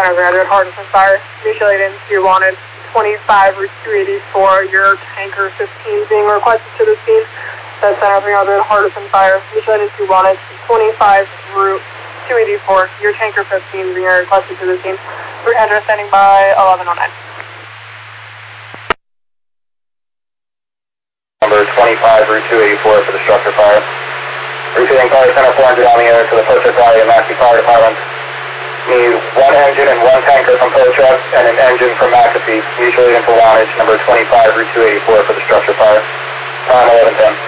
Center Granted, Hardison Fire. Mutual agency wanted 25 Route 284. Your tanker 15 being requested to the scene. That's Center 300, Hardison Fire. Mutual agency wanted 25 Route 284. Your tanker 15 being requested to the scene. Route Hendra standing by 1109. Number 25 Route 284 for the structure fire. Receiving Fire Center 400 on the air to the Poacher Valley and Massey Fire Department. Need one engine and one tanker from Poacher and an engine from McAfee. Mutual agent for Wantage, number 25 Route 284 for the structure fire. Time 11:10.